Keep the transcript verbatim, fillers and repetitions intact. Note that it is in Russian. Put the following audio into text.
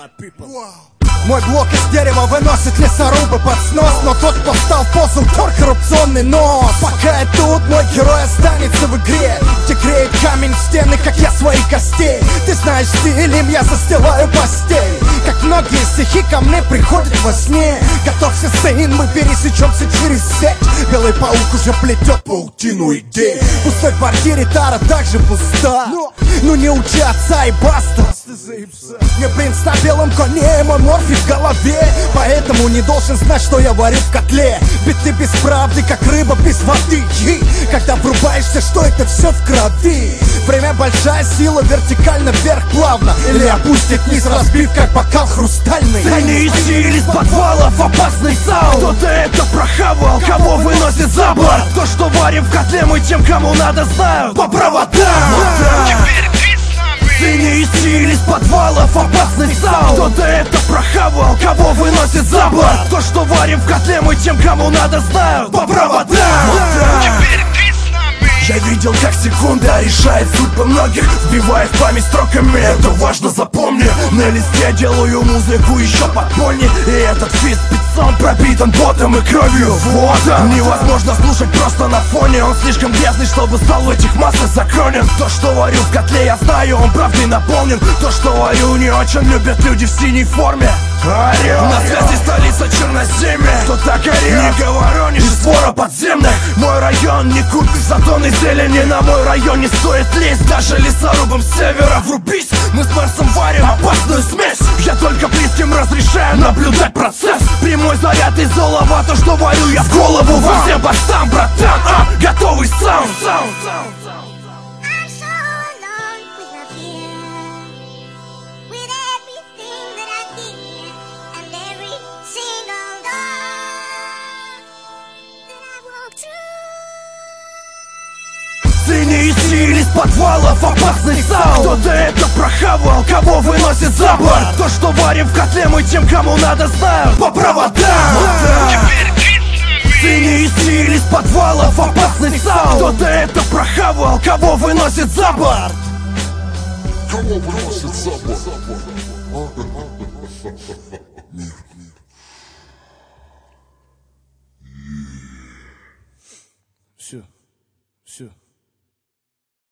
Мой блок из дерева выносит лесорубы под снос, но тот, кто встал в позу, тор коррупционный нос. Пока я тут, мой герой останется в игре, где греет камень в стены, как я своих костей. Ты знаешь стиль, им я застилаю постель. Как многие стихи ко мне приходят во сне. Готовься, сын, мы пересечемся через сеть. Белый паук уже плетет паутину идей. В пустой квартире тара также пуста. Ну не учи отца и баста. Мне принц на белом коне, мой морфий в голове. Поэтому не должен знать, что я варю в котле. Биты без правды, как рыба без воды. И когда врубаешься, что это все в крови. Время большая сила, вертикально вверх плавно. Или опустит вниз, разбив как бокал хрустальный. Ты не ищи из подвалов опасный саунд. Кто-то это прохавал, кого выносит за борт. То, что варим в котле, мы тем, кому надо, знают по проводам. Ты не ищи из подвалов опасный саунд. Кто-то это прохавал, кого выносит за борт. То, что варим в котле, мы тем, кому надо, знают по проводам. Я видел, как секунда решает судьбы многих, вбивая в память строками, это важно, запомни. На листе делаю музыку еще подпольней, и этот фист спецом пропитан потом и кровью. Вот он, невозможно слушать просто на фоне. Он слишком грязный, чтобы стал в этих массах захоронен. То, что варю в котле, я знаю, он правдой наполнен. То, что варю, не очень любят люди в синей форме. Орел. На связи столица Черноземья. Кто так орел? Не Говоронеж, из двора подземных. Мой район не купит за тонны зелени. На мой район не стоит лезть даже лесорубам с севера. Врубись, мы с Марсом варим опасную смесь. Я только близким разрешаю наблюдать процесс. Прямой заряд из олова, то, что варю я в голову вам. Всем постам, братан, а, готовый саунд. Ты не ищи из подвалов опасный саунд. Кто-то это прохавал, кого выносит за борт. То, что варим в котле, мы тем, кому надо, знают по проводам. Ты не ищи из подвалов опасный саунд. Кто-то это прохавал, кого выносит за борт. Кого выносит за борт?